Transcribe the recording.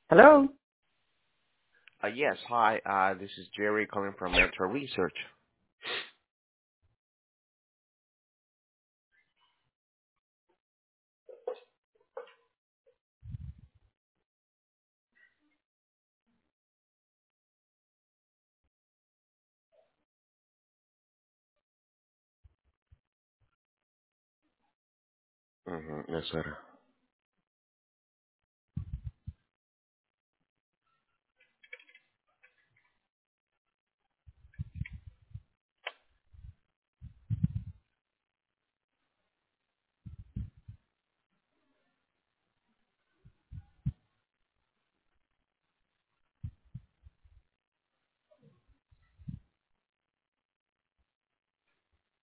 Hello? Yes, hi. This is Jerry calling from Metro Research. Yes, sir.